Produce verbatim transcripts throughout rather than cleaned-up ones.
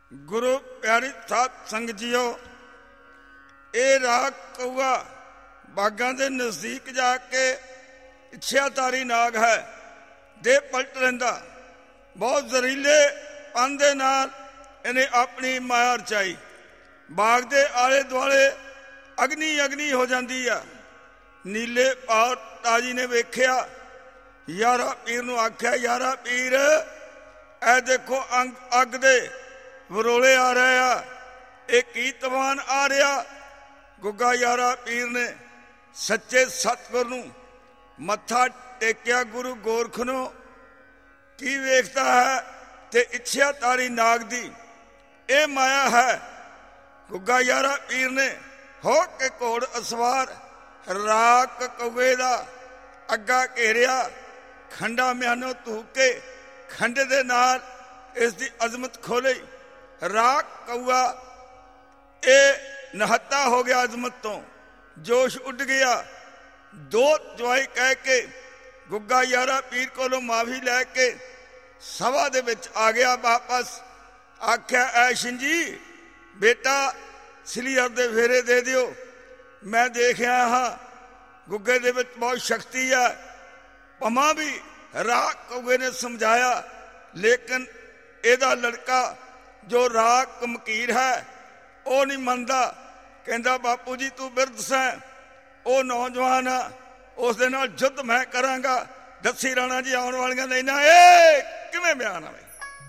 गुरु प्यारी साध संगत जीओ, ये राग कौआ बागां दे नजदीक जाके इच्छाधारी नाग है। दे पलट रहिंदा, बहुत जहरीले पन दे नाल इन्हें अपनी माया रचाई। बाग दे आले दुआले अग्नि अग्नि हो जाती है। नीले पार ताजी ने वेख्या, यारा पीर नूं आख्या, यारा पीर ए देखो अंग अग दे वरोले आ रहे आ, एक की तूफान आ रहा। गुग्गा यारा पीर ने सच्चे सतगुर नूं मत्था टेकिया। गुरु गोरख नूं की वेखता है ते इच्छा तारी नाग दी ए माया है। गुग्गा यारा पीर ने हो के घोड़ असवार राक कौए दा अग्गा घेरिया। खंडा म्यानो धूके खंड दे नाल इस दी अजमत खोली। राक कौआ ए नहत्ता हो गया अजमत तो, जोश उड़ गया। दो जवाई कह के गुग्गा यारा पीर कोलों माफी लैके सभा दे विच आ गया वापस। आख्या, ऐशन जी बेटा सलीहर दे फेरे दे दिओ। मैं देखिया हाँ गुग्गे दे विच बहुत शक्ति है। पमा भी राक कौए ने समझाया, लेकिन एदा लड़का जो राक मकीर है वो नहीं मनता। कहता बापू जी तू बिरध सैं, वो नौजवान आ, उस दे नाल युद्ध मैं करांगा। दसी राणा जी आउण वालियां नहीं ना, ए किवें बयान आवे।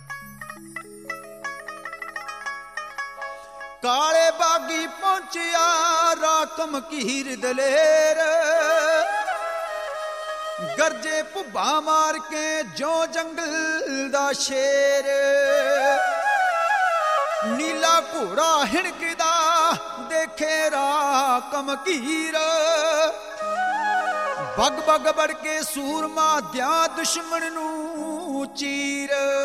काले बागी पहुंचिया राकम कीर दलेर, गरजे भुब्बा मार के जो जंगल दा शेर। नीला घोड़ा हिणकदा देखे राकम कीर, बग बग बढ़ के सूरमा द्या दुश्मन नू चीर।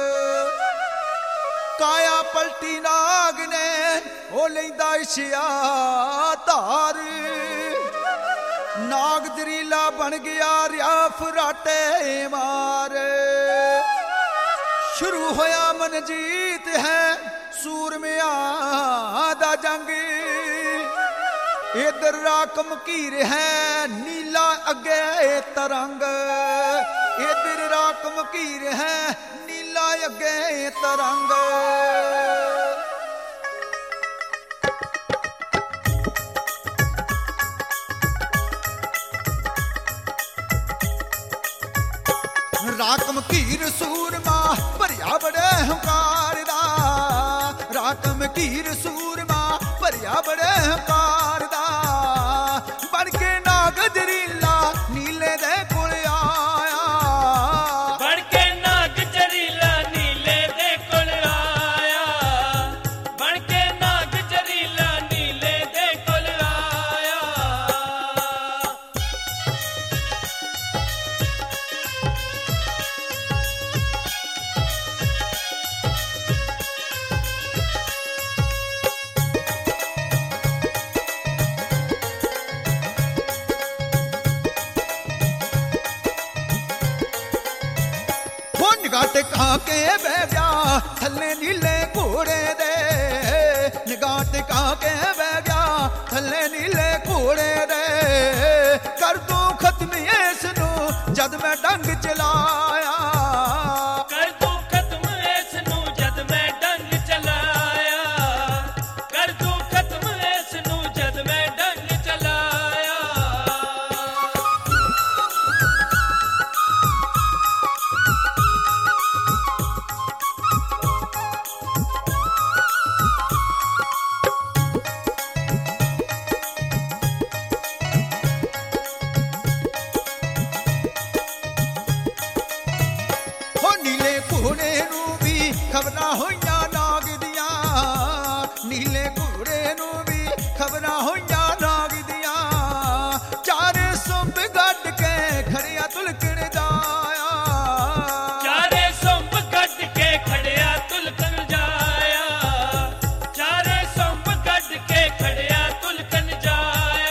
काया पलटी नाग ने ओ लैंदा इछिया धार। नाग दरीला बन गया रिया फराटे मार। शुरू होया मनजीत है सूरमिया दा जंग। इधर राकम कीर है नीला अगे तरंग। इधर राकम कीर है नीला अगे तरंग। राकम कीर सूरमा भरिया बड़े हंकार दा। राकम कीर सूरमा भरिया बड़े हंकार दा। बन के नाग दरीला नीले दे कोल आया। बन के नाग जरीला नीले दे कोल आया। बन के नाग जरीला नीले दे कोल आया। टिका के बह गया थल्ले नीले घोड़े दे। निगाह टिका के बह गया थल्ले नीले घोड़े दे। कर दो खत्म इसनू जद मैं डंग चलाया। कर दो खत्म इसनू जद मैं डंग चलाया। कर दो खत्म इसनू जद मैं डंग चलाया। खबरां होइयां नाग दियां। नीले घोड़े नू भी खबरां होइयां नाग दियां। चारे सुंब गड्ड के खड़िया तुलकण जाया। चारे सुंब गड्ड के खड़िया तुलकण जाया। चारे सुंब गड्ड के खड़िया तुलकण जाया।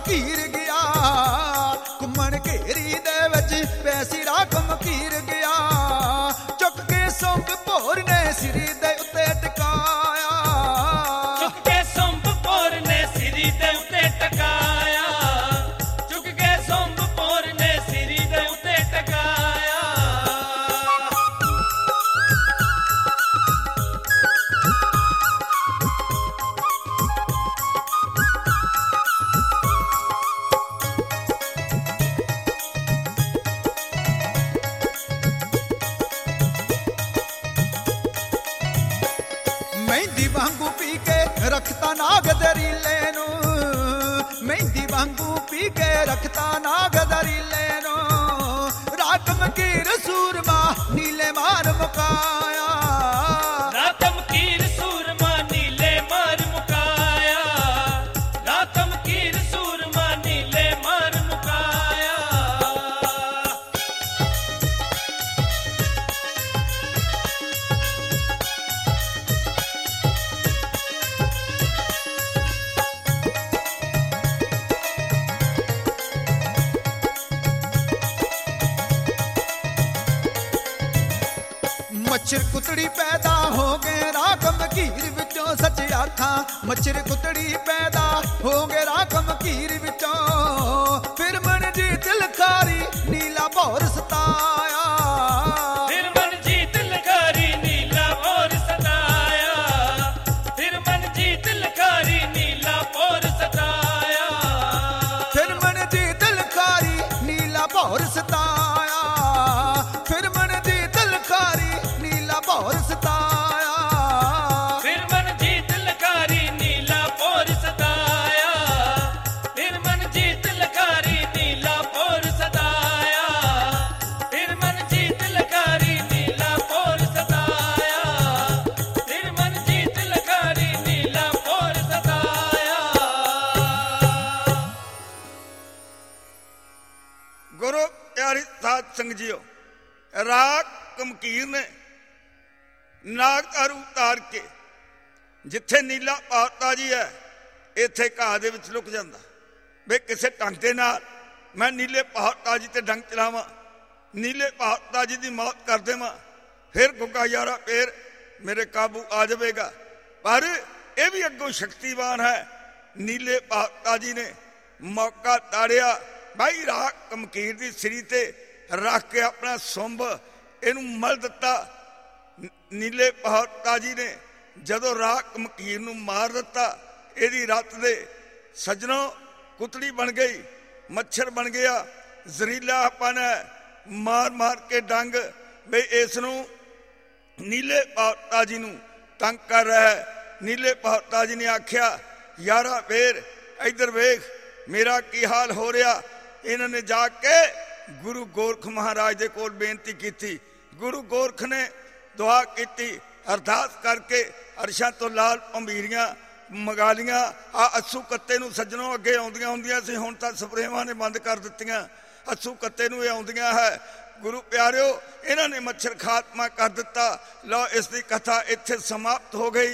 ਮਕੀਰ ਗਿਆ ਘੁੰਮਣ ਘੇਰੀ ਦੇ ਵਿੱਚ ਪੈਸੀ ਰਾਖ ਮਕੀਰ ਗਿਆ ਚੁੱਕ ਕੇ ਸੁੰਭ ਭੋਰ ਨੇ ਸਿਰੀ ਦੇ ਉੱਤੇ ਟਿਕਾਇਆ ਚੁੱਕ ਕੇ ਸੁੰਭ ਭੋਰ ਨੇ ਸਿਰੀ ਦੇ ਉੱਤੇ ਟਿਕਾਇਆ ਚੁੱਕ ਕੇ ਸੁੰਭ ਭੋਰ ਨੇ ਸਿਰੀ ਦੇ ਉੱਤੇ ਟਿਕਾਇਆ ਮਹਿੰਦੀ ਵਾਂਗੂ ਪੀ ਕੇ ਰੱਖਤਾ ਨਾਗ ਦਰੀਲੇ ਨੂੰ ਮਹਿੰਦੀ ਵਾਂਗੂ ਪੀ ਕੇ ਰੱਖਤਾ ਨਾਗ ਦਰੀਲੇ ਨੂੰ ਰਾਤ ਮਕੀਰ ਸੂਰਮਾ ਨੀਲੇ ਮਾਰ ਮੁਕਾਇਆ ਰਾਤ ਮਕੀਰ ਸੂਰਮਾ ਨੀਲੇ ਮਾਰ ਮੁਕਾਇਆ ਰਾਤ ਮਕੀਰ ਸੂਰਮਾ ਨੀਲੇ ਮਾਰ ਮੁਕਾਇਆ ਮੱਛਰ ਕੁਤੜੀ ਪੈਦਾ ਹੋ ਗਏ ਰਾਖ ਮਕੀਰ ਵਿੱਚੋਂ ਸੱਚ ਆਖਾਂ ਮੱਛਰ ਕੁਤੜੀ ਪੈਦਾ ਹੋ ਗਏ ਰਾਖ ਮਕੀਰ ਵਿੱਚੋਂ ਫਿਰ ਮਨਜੀਤ ਲਖਾਰੀ ਨੀਲਾ ਭੌਰ ਸਤਾਇਆ ਫਿਰ ਮਨਜੀਤ ਲਖਾਰੀ ਨੀਲਾ ਭੌਰ ਸਤਾਇਆ ਫਿਰ ਮਨਜੀਤ ਲਖਾਰੀ ਨੀਲਾ ਭੌਰ ਸਤਾਇਆ ਫਿਰ ਮਨਜੀਤ ਲਖਾਰੀ ਨੀਲਾ ਭੌਰ ਸਤਾਇਆ ਫਿਰ ਮਨਜੀਤ ਲਖਾਰੀ ਨੀਲਾ ਭੌਰ ਸਤਾਇਆ ਫਿਰ ਮਨਜੀਤ ਲਖਾਰੀ ਨੀਲਾ ਭੌਰ ਸਤਾਇਆ ਫਿਰ ਮਨਜੀਤ ਲਖਾਰੀ ਨੀਲਾ ਭੌਰ ਸਤਾਇਆ ਫਿਰ ਮਨਜੀਤ ਲਖਾਰੀ ਨੀਲਾ ਭੌਰ ਸਤਾਇਆ ਫਿਰ ਮਨਜੀਤ ਲਖਾਰੀ ਨੀਲਾ ਭੌਰ ਸਤਾਇਆ ਗੁਰੂ ਪਿਆਰੀ ਸਾਧ ਸੰਗਤ ਜੀਓ ਰਾਗ ਕਮਕੀਰ ਨੇ ਨਾਗ ਦਾ ਰੂਪ ਧਾਰ ਕੇ ਜਿੱਥੇ ਨੀਲਾ ਪਾਤਾ ਜੀ ਹੈ ਇੱਥੇ ਘਾਹ ਦੇ ਵਿੱਚ ਲੁਕ ਜਾਂਦਾ ਵੇ ਕਿਸੇ ਢੰਗ ਦੇ ਨਾਲ ਮੈਂ ਨੀਲੇ ਪਾਤਾ ਜੀ ਤੇ ਡੰਗ ਚਲਾਵਾਂ ਨੀਲੇ ਪਾਤਾ ਜੀ ਦੀ ਮੌਤ ਕਰ ਦੇਵਾਂ ਫਿਰ ਗੁੱਗਾ ਯਾਰਾ ਫੇਰ ਮੇਰੇ ਕਾਬੂ ਆ ਜਾਵੇਗਾ ਪਰ ਇਹ ਵੀ ਅੱਗੋਂ ਸ਼ਕਤੀਵਾਨ ਹੈ ਨੀਲੇ ਪਾਤਾ ਜੀ ਨੇ ਮੌਕਾ ਤਾੜਿਆ ਭਾਈ ਰਾਗ ਕਮਕੀਰ ਦੀ ਸਿਰੀ ਤੇ ਰੱਖ ਕੇ ਆਪਣਾ ਸੁੰਭ ਇਹਨੂੰ ਮਲ ਦਿੱਤਾ ਨੀਲੇ ਪਾਤਾ ਜੀ ਨੇ ਜਦੋਂ ਰਾਗ ਕਮਕੀਰ ਨੂੰ ਮਾਰ ਦਿੱਤਾ ਇਹਦੀ ਰੱਤ ਦੇ ਸੱਜਣੋ ਕੁਤੜੀ ਬਣ ਗਈ ਮੱਛਰ ਬਣ ਗਿਆ ਜ਼ਹਿਰੀਲਾਪਨ ਹੈ ਮਾਰ ਮਾਰ ਕੇ ਡੰਗ ਬਈ ਇਸ ਨੂੰ ਨੀਲੇ ਪਾਤਾ ਜੀ ਨੂੰ ਤੰਗ ਕਰ ਰਿਹਾ ਹੈ ਨੀਲੇ ਪਾਤਾ ਜੀ ਨੇ ਆਖਿਆ ਯਾਰਾ ਫੇਰ ਇੱਧਰ ਵੇਖ ਮੇਰਾ ਕੀ ਹਾਲ ਹੋ ਰਿਹਾ ਇਹਨਾਂ ਨੇ ਜਾ ਕੇ ਗੁਰੂ ਗੋਰਖ ਮਹਾਰਾਜ ਦੇ ਕੋਲ ਬੇਨਤੀ ਕੀਤੀ ਗੁਰੂ ਗੋਰਖ ਨੇ ਦੁਆ ਕੀਤੀ ਅਰਦਾਸ ਕਰਕੇ ਅਰਸ਼ਾਂ ਤੋਂ ਲਾਲ ਭੰਬੀਰੀਆਂ ਮੰਗਾ ਲੀਆਂ ਆ ਅੱਸੂ ਕੱਤੇ ਨੂੰ ਸੱਜਣੋਂ ਅੱਗੇ ਆਉਂਦੀਆਂ ਹੁੰਦੀਆਂ ਸੀ ਹੁਣ ਤਾਂ ਸਪਰੇਵਾਂ ਨੇ ਬੰਦ ਕਰ ਦਿੱਤੀਆਂ ਅੱਸੂ ਕੱਤੇ ਨੂੰ ਇਹ ਆਉਂਦੀਆਂ ਹੈ ਗੁਰੂ ਪਿਆਰਿਓ ਇਹਨਾਂ ਨੇ ਮੱਛਰ ਖਾਤਮਾ ਕਰ ਦਿੱਤਾ ਲਓ ਇਸ ਦੀ ਕਥਾ ਇੱਥੇ ਸਮਾਪਤ ਹੋ ਗਈ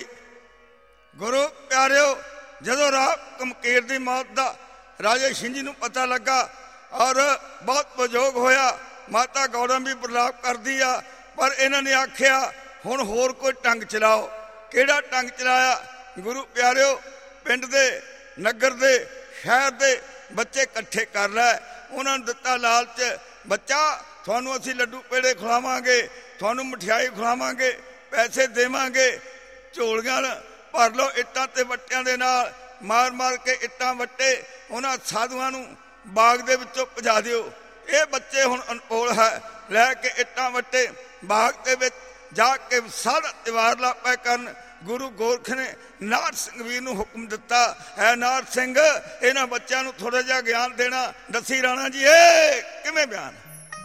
ਗੁਰੂ ਪਿਆਰਿਓ ਜਦੋਂ ਰਾਗ ਕਮਕੀਰ ਦੀ ਮੌਤ ਦਾ ਰਾਜੇ ਸ਼ਿੰਜੀ ਨੂੰ ਪਤਾ ਲੱਗਾ ਔਰ ਬਹੁਤ ਵਿਜੋਗ ਹੋਇਆ ਮਾਤਾ ਗੌਰਮ ਵੀ ਪ੍ਰਲਾਪ ਕਰਦੀ ਆ ਪਰ ਇਹਨਾਂ ਨੇ ਆਖਿਆ ਹੁਣ ਹੋਰ ਕੋਈ ਢੰਗ ਚਲਾਓ ਕਿਹੜਾ ਢੰਗ ਚਲਾਇਆ ਗੁਰੂ ਪਿਆਰਿਓ ਪਿੰਡ ਦੇ ਨਗਰ ਦੇ ਸ਼ਹਿਰ ਦੇ ਬੱਚੇ ਇਕੱਠੇ ਕਰ ਲੈ ਉਹਨਾਂ ਨੂੰ ਦਿੱਤਾ ਲਾਲਚ ਬੱਚਾ ਤੁਹਾਨੂੰ ਅਸੀਂ ਲੱਡੂ ਪੇੜੇ ਖਿਲਾਵਾਂਗੇ ਤੁਹਾਨੂੰ ਮਠਿਆਈ ਖਿਲਾਵਾਂਗੇ ਪੈਸੇ ਦੇਵਾਂਗੇ ਝੋਲੀਆਂ ਭਰ ਲਓ ਇੱਟਾਂ ਤੇ ਵੱਟਿਆਂ ਦੇ ਨਾਲ ਮਾਰ ਮਾਰ ਕੇ ਇੱਟਾਂ ਵੱਟੇ ਉਹਨਾਂ ਸਾਧੂਆਂ ਨੂੰ ਬਾਗ ਦੇ ਵਿੱਚੋਂ ਭਜਾ ਦਿਓ ਇਹ ਬੱਚੇ ਹੁਣ ਅਨਪੋਲ ਹੈ ਲੈ ਕੇ ਇੱਟਾਂ ਵੱਟੇ ਬਾਗ ਦੇ ਵਿੱਚ ਜਾ ਕੇ ਸਾਰਾ ਤਿਵਾਰ ਲਾਪੈ ਕਰਨ ਗੁਰੂ ਗੋਰਖ ਨੇ ਨਾਰ ਸਿੰਘ ਵੀਰ ਨੂੰ ਹੁਕਮ ਦਿੱਤਾ ਹੈ ਨਾਰ ਸਿੰਘ ਇਹਨਾਂ ਬੱਚਿਆਂ ਨੂੰ ਥੋੜਾ ਜਿਹਾ ਗਿਆਨ ਦੇਣਾ ਦੱਸੀ ਰਾਣਾ ਜੀ ਇਹ ਕਿਵੇਂ ਬਿਆਨ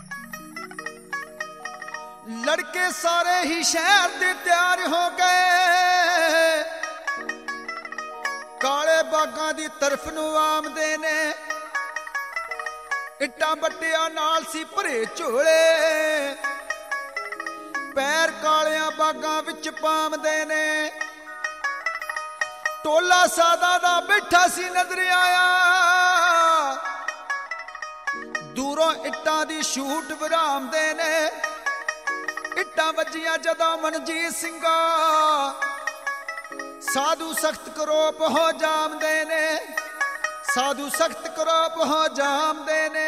ਲੜਕੇ ਸਾਰੇ ਹੀ ਸ਼ਹਿਰ ਦੇ ਤਿਆਰ ਹੋ ਗਏ ਕਾਲੇ ਬਾਗਾਂ ਦੀ ਤਰਫ ਨੂੰ ਆਮਦੇ ਨੇ ਇੱਟਾਂ ਬੱਟਿਆਂ ਨਾਲ ਸੀ ਭਰੇ ਝੋਲੇ ਪੈਰ ਕਾਲਿਆਂ ਬਾਗਾਂ ਵਿੱਚ ਪਾਮਦੇ ਨੇ ਟੋਲਾ ਸਾਦਾ ਦਾ ਬੈਠਾ ਸੀ ਨਜ਼ਰ ਆਇਆ ਦੂਰੋਂ ਇੱਟਾਂ ਦੀ ਸ਼ੂਟ ਵਿਰਾਮਦੇ ਨੇ। ਇੱਟਾਂ ਵੱਜੀਆਂ ਜਦੋਂ ਮਨਜੀਤ ਸਿੰਘਾ ਸਾਧੂ ਸਖਤ ਕਰੋਪ ਹੋ ਜਾਮਦੇ ਨੇ, ਸਾਧੂ ਸਖਤ ਕਰੋਪ ਹੋ ਜਾਮਦੇ ਨੇ।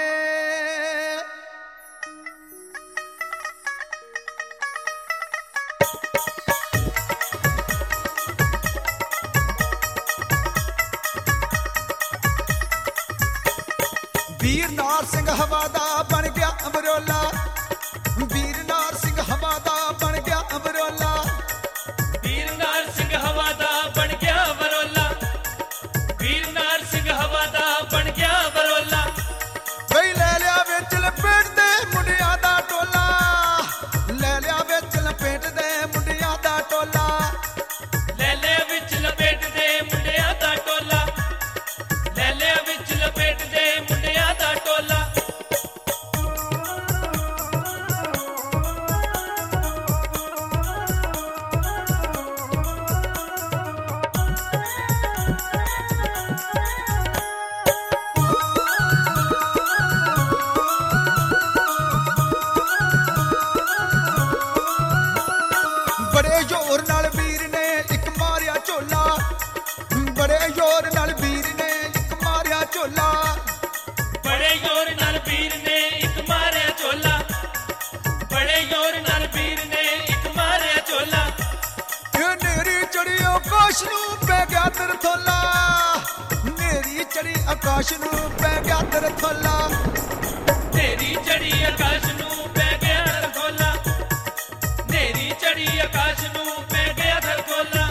ਵੀਰ ਨਾਰ ਸਿੰਘ ਹਵਾ ਦਾ ਬਣ ਗਿਆ ਅਮਰੋਲਾ, ਵੀਰ ਨਾਰ ਸਿੰਘ ਹਵਾ ਦਾ ਬਣ ਗਿਆ ਅਮਰੋਲਾ, ਵੀਰ ਨਾਰ ਸਿੰਘ ਹਵਾ ਦਾ ਬਣ ਗਿਆ ਬਰੋਲਾ, ਵੀਰ ਨਾਰ ਸਿੰਘ ਹਵਾ ਦਾ ਬਣ ਗਿਆ ਬਰੋਲਾ। ਬਈ ਲੈ ਲਿਆ ਵਿੱਚ ਲਪੇਟ ਦੇ ਮੁੰਡਿਆਂ ਦਾ ਟੋਲਾ, ਲੈ ਲਿਆ ਵਿੱਚ ਲਪੇਟ ਦੇ ਮੁੰਡਿਆਂ ਦਾ ਟੋਲਾ, ਲੈ ਲਿਆ ਵਿੱਚ ਲਪੇਟ ਦੇ ਮੁੰਡਿਆਂ ਦਾ ਟੋਲਾ, ਲੈ ਲਿਆ ਵਿੱਚ ਲਪੇਟ ਦੇ ਮੁੰਡਿਆਂ ਦਾ ਟੋਲਾ। ਬੜੇ ਜ਼ੋਰ ਨਾਲ ਵੀਰ ਨੇ ਇੱਕ ਮਾਰਿਆ ਝੋਲਾ, ਬੜੇ ਜ਼ੋਰ ਨਾਲ ਵੀਰ ਨੇ ਇੱਕ ਮਾਰਿਆ ਝੋਲਾ, ਬੜੇ ਜ਼ੋਰ ਨਾਲ ਵੀਰ ਨੇ ਇੱਕ ਮਾਰਿਆ ਝੋਲਾ, ਬੜੇ ਜ਼ੋਰ ਨਾਲ ਵੀਰ ਨੇ ਇੱਕ ਮਾਰਿਆ ਝੋਲਾ। ਇਹ ਨੇਰੀ ਚੜੀ ਆਕਾਸ਼ ਨੂੰ ਪੈ ਗਿਆ ਤਰਥੋਲਾ, ਨੇਰੀ ਚੜੀ ਆਕਾਸ਼ ਨੂੰ ਪੈ ਗਿਆ ਤਰਥੋਲਾ, ਤੇਰੀ ਚੜੀ ਆਕਾਸ਼ ਨੂੰ ਪੈ ਗਿਆ ਧਰਖੋਲਾ, ਤੇਰੀ ਚੜੀ ਆਕਾਸ਼ ਨੂੰ ਪੈ ਗਿਆ ਧਰਖੋਲਾ।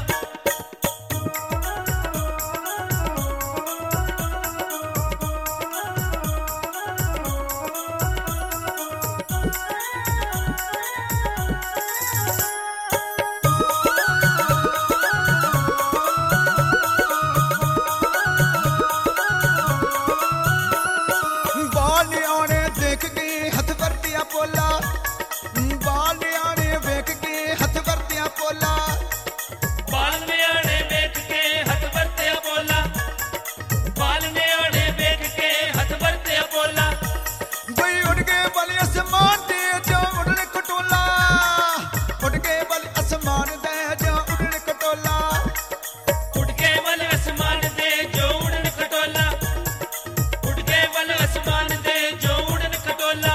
ਬਾਲ ਨਿਆਣੇ ਦੇਖ ਕੇ ਹੱਥ ਵਰਤਿਆ ਪੋਲਾ, ਬਾਲ ਨਿਆਣੇ ਵੇਖ ਕੇ ਹੱਥ ਵਰਤਿਆ ਪੋਲਾ, ਬਾਲ ਨਿਆਣੇ ਵੇਖ ਕੇ ਹੱਥ ਵਰਤਿਆ ਬੋਲਾ, ਬਾਲ ਨਿਆਣੇ ਵੇਖ ਕੇ ਹੱਥ ਵਰਤਿਆ ਬੋਲਾ। ਬਈ ਉੱਡ ਕੇ ਬਲ ਅਸਮਾਨ ਤੇ ਜੋ ਉਡਣ ਖਟੋਲਾ, ਉੱਡ ਕੇ ਬਲ ਅਸਮਾਨ ਤੇ ਜੋ ਉਡਣ ਖਟੋਲਾ, ਉੱਡ ਕੇ ਵੱਲ ਅਸਮਾਨ ਦੇ ਜੋ ਉਡਣ ਖਟੋਲਾ, ਉੱਡ ਕੇ ਵੱਲ ਅਸਮਾਨ ਦੇ ਜੋ ਉਡਣ ਖਟੋਲਾ।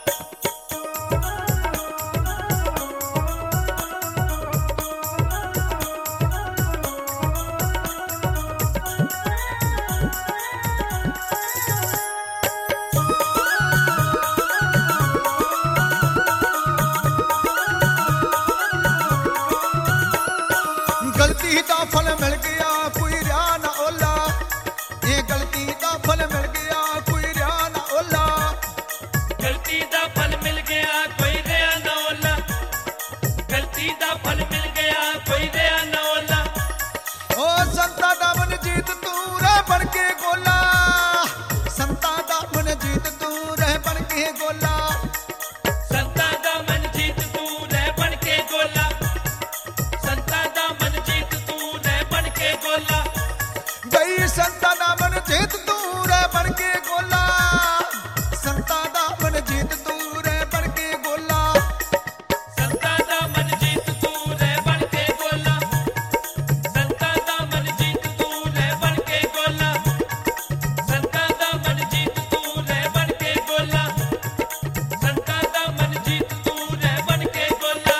ਗਲਤੀ ਦਾ ਫਲ ਮਿਲ ਗਿਆ ਕੋਈ ਰਿਆ ਨਾ ਓਲਾ, ਇਹ ਗਲਤੀ ਦਾ ਫਲ ਮਿਲ ਗਿਆ ਕੋਈ ਰਿਆ ਨਾ ਓਲਾ, ਗਲਤੀ ਦਾ ਫਲ ਮਿਲ ਗਿਆ ਕੋਈ ਰਿਆ ਨਾ ਓਲਾ, ਗਲਤੀ ਦਾ ਫਲ ਮਿਲ ਗਿਆ ਕੋਈ ਰਿਆ ਨਾ ਓਲਾ। ਓ ਸੰਤਾਂ ਦਾ ਮਨਜੀਤ ਤੂੰ ਰਹਿ ਬਣ ਕੇ ਗੋਲਾ, ਸੰਤਾਂ ਦਾ ਮਨਜੀਤ ਤੂੰ ਰਹਿ ਬਣ ਕੇ ਗੋਲਾ, ਸੰਤਾਂ ਦਾ ਮਨਜੀਤ ਤੂੰ ਰਹਿ ਬਣ ਕੇ ਗੋਲਾ, ਸੰਤਾਂ ਦਾ ਮਨਜੀਤ ਤੂੰ ਰਹਿ ਬਣ ਕੇ ਗੋਲਾ। ਗਈ ਸੰਤਾਂ ਦਾ ਮਨਜੀਤ ਤੂੰ ਰਹਿ ਬਣ ਕੇ ਗੋਲਾ, ਸੰਤਾਂ ਦਾ ਮਨਜੀਤ ਤੂੰ ਰਹਿ ਬਣ ਕੇ ਗੋਲਾ, ਸੰਤਾਂ ਦਾ ਮਨਜੀਤ ਤੂੰ ਰਹਿ ਬਣ ਕੇ ਗੋਲਾ, ਸੰਤਾਂ ਦਾ ਮਨਜੀਤ ਤੂੰ ਰਹਿ ਬਣ ਕੇ ਗੋਲਾ, ਸੰਤਾਂ ਦਾ ਮਨਜੀਤ ਤੂੰ ਰਹਿ ਬਣ ਕੇ ਗੋਲਾ, ਸੰਤਾਂ ਦਾ ਮਨਜੀਤ ਤੂੰ ਰਹਿ ਬਣ ਕੇ ਗੋਲਾ।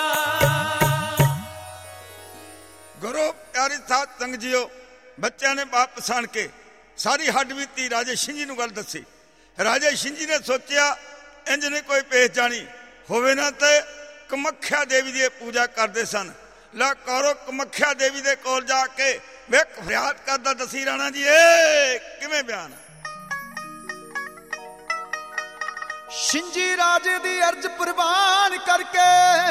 ਗੁਰੂ ਪਿਆਰੀ ਸਾਧ ਸੰਗਤ ਜੀਓ, ਬੱਚਿਆਂ ਨੇ ਬਾਪ ਪਛਾਣ ਕੇ ਸਾਰੀ ਹੱਡ ਬੀਤੀ ਰਾਜੇ ਸ਼ਿੰਜੀ ਨੂੰ ਗੱਲ ਦੱਸੀ। ਰਾਜੇ ਸ਼ਿੰਜੀ ਨੇ ਸੋਚਿਆ ਇੰਜ ਨੇ ਕੋਈ ਪਹਿਚਾਣੀ ਹੋਵੇ ਨਾ ਤੇ ਕਮੱਖਿਆ ਦੇਵੀ ਦੀ ਪੂਜਾ ਕਰਦੇ ਸਨ। ਲੈ ਕਰੋ ਕਮੱਖਿਆ ਦੇਵੀ ਦੇ ਕੋਲ ਜਾ ਕੇ ਵੇਖ ਫਰਿਆਦ ਕਰਦਾ ਦਸੀ ਰਾਣਾ ਜੀ ਏ ਕਿਵੇਂ ਬਿਆਨ। ਸ਼ਿੰਜੀ ਰਾਜੇ ਦੀ ਅਰਜ਼ ਪ੍ਰਵਾਨ ਕਰਕੇ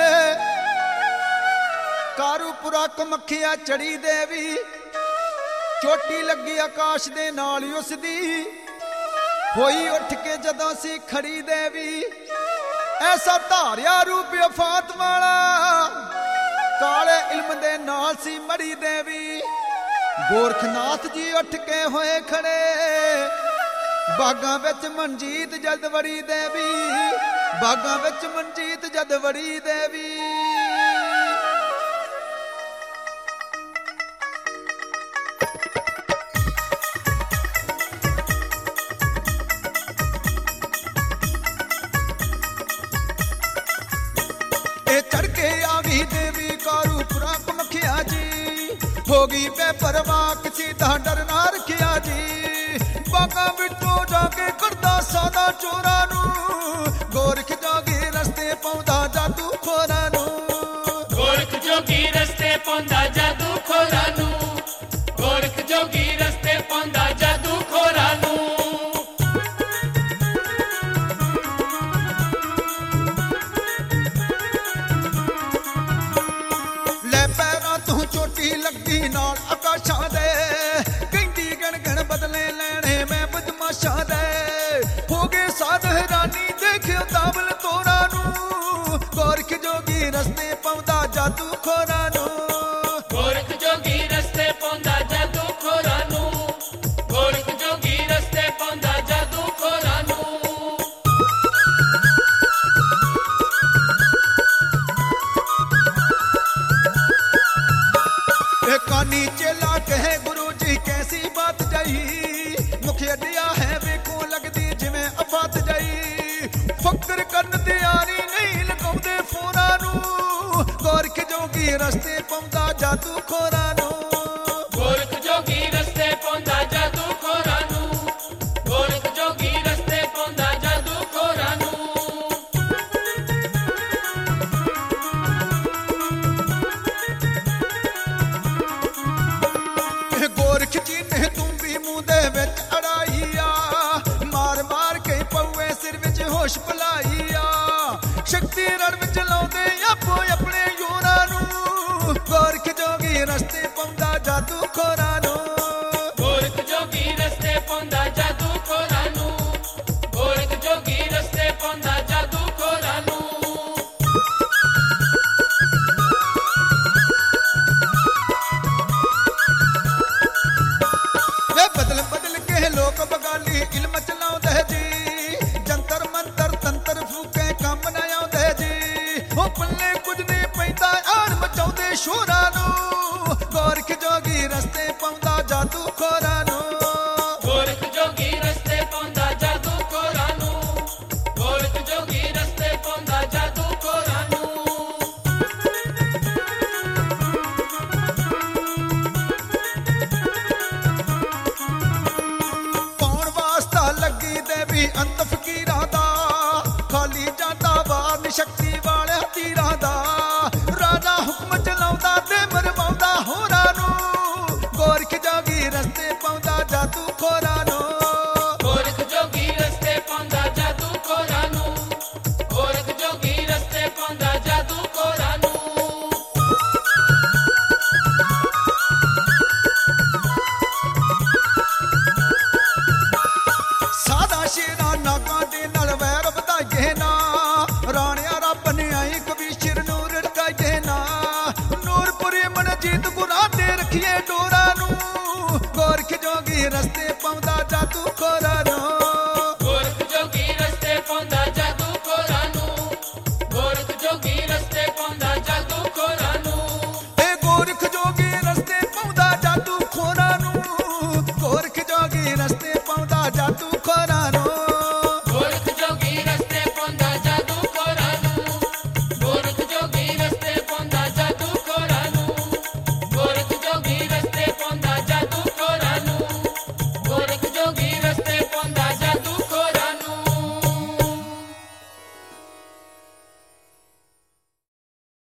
ਕਾਰੂਪੁਰਾ ਕਮੱਖਿਆ ਚੜੀ ਦੇਵੀ, ਚੋਟੀ ਲੱਗੀ ਆਕਾਸ਼ ਦੇ ਨਾਲ ਉਸ ਦੀ, ਹੋਈ ਉੱਠ ਕੇ ਜਦੋਂ ਸੀ ਖੜੀ ਦੇਵੀ, ਐਸਾ ਧਾਰਿਆ ਰੂਪ ਵਫਾਤ ਵਾਲਾ, ਕਾਲੇ ਇਲਮ ਦੇ ਨਾਲ ਸੀ ਮੜੀ ਦੇਵੀ। ਗੋਰਖਨਾਥ ਜੀ ਉੱਠ ਕੇ ਹੋਏ ਖੜੇ, ਬਾਗਾਂ ਵਿੱਚ ਮਨਜੀਤ ਜਦ ਵੜੀ ਦੇਵੀ, ਬਾਗਾਂ ਵਿੱਚ ਮਨਜੀਤ ਜਦ ਵੜੀ ਦੇਵੀ। ਇਹ ਚੜ ਕੇ ਆ ਗਈ ਦੇਵੀ ਕਾਰੂਪੁਰਾ ਕਮਖਿਆ ਜੀ, ਹੋ ਗਈ ਬੇਪਰਵਾਹ ਕਿਸੇ ਦਾ ਡਰ ਨਾ ਰੱਖਿਆ ਜੀ। ਬਾਗਾਂ ਵਿੱਚੋਂ ਜਾ ਕੇ ਕਰਦਾ ਸਾਦਾ ਚੋਰਾਂ ਨੂੰ, ਗੋਰਖ ਜੋਗੀ ਰਸਤੇ ਪਾਉਂਦਾ ਜਾਦੂ ਖੋਰਾਂ ਨੂੰ। ਗੋਰਖ ਜੋਗੀ ਰਸਤੇ ਪਾਉਂਦਾ ਜਾਦੂ ਖੋਰਾਂ ਨੂੰ, ਗੋਰਖ ਜੋਗੀ ਰਸਤੇ ਪਾਉਂਦਾ ਜਾਦੂ ਖੋਰਾਂ ਨੂੰ। ਲੈ ਪੈਰਾਂ ਤੋਂ ਚੋਟੀ ਲੱਗਦੀ ਨਾਲ ਆਕਾਸ਼ਾਂ ਦੇ, ਕਹਿੰਦੀ ਗਣ ਗਣ ਬਦਲੇ ਲੈਣੇ ਮੈਂ ਬਦਮਾਸ਼ਾਂ ਦੇ। ਹੋ ਗਏ ਸਾਧ ਹੈਰਾਨੀ ਦੇਖਿਓ ਤਾਬਲ ਤੋਰਾਂ ਨੂੰ, ਗੋਰਖ ਜੋਗੀ ਰਸਤੇ ਪਾਉਂਦਾ ਜਾਦੂ ਖੋਰਾਂ ਨੂੰ। ਗੋਰਖ ਜੋਗੀ ਰਸਤੇ ਪਾਉਂਦਾ ਜਾਦੂ ਖੋਰਾਂ ਨੂੰ, ਗੋਰਖ ਜੋਗੀ ਰਸਤੇ ਪਾਉਂਦਾ ਜਾਦੂ ਖੋਰਾਂ ਨੂੰ। ਇਹ ਕਾਨੀ ਚੇਲਾ ਕਹੇ ਗੁਰੂ ਜੀ ਕੈਸੀ ਬਾਤ ਜਾਈ, ਮੁਖ ਅੱਡਿਆ ਹੈ ਵੇਖੋ ਲੱਗਦੀ ਜਿਵੇਂ ਅਫਾਤ ਜਾਈ। ਫਕਰ ਕਰਨ ਤਿਆਰੀ ਨਹੀਂ ਲਗਾਉਂਦੇ ਫੋਰਾਂ ਨੂੰ, ਗੋਰਖ ਜੋਗੀ ਰਸਤੇ ਪਾਉਂਦਾ ਜਾਦੂ ਖੋਰਾਂ ਨੂੰ। ਗੋਰਖ ਜੋਗੀ ਰਸਤੇ ਪਾਉਂਦਾ ਜਾਦੂ ਖੋਰਾਂ ਨੂੰ, ਗੋਰਖ ਜੋਗੀ ਰਸਤੇ ਪਾਉਂਦਾ ਜਾਦੂ ਖੋਰਾਂ ਨੂੰ। ਇਹ ਗੋਰਖ ਜੀ ਨੇ ਤੂੰ ਵੀ ਮੂੰਹ ਦੇ ਵਿੱਚ ਅੜਾਈ ਆ, ਮਾਰ ਮਾਰ ਕੇ ਪਊਏ ਸਿਰ ਵਿੱਚ ਹੋਸ਼ ਭੁਲਾਈ ਆ। ਸ਼ਕਤੀ ਰਣ ਵਿੱਚ ਲਾਉਂਦੇ ਆਪੋ ਆਪਣੇ ਯੋਰਾਂ ਨੂੰ, ਗੋਰਖ ਜੋਗੀ ਰਸਤੇ ਪਾਉਂਦਾ ਜਾਦੂ ਖੋਰਾਂ ਨੂੰ। ਗੋਰਖ ਜੋਗੀ ਰਸਤੇ ਪਾਉਂਦਾ ਜਾਦੂ ਖੋਰਾਂ ਨੂੰ, ਗੋਰਖ ਜੋਗੀ ਰਸਤੇ ਪਾਉਂਦਾ ਜਾਦੂ ਖੋਰਾਂ ਨੂੰ। ਇਹ ਬਦਲ ਬਦਲ ਕੇ ਲੋਕ ਬਗਾਲੀ ਇਲਮ ਚਲਾਉਂਦੇ ਜੀ, ਜੰਤਰ ਮੰਤਰ ਤੰਤਰ ਫੂਕੇ ਕੰਮ ਨਾ ਆਉਂਦੇ ਜੀ। ਉਹ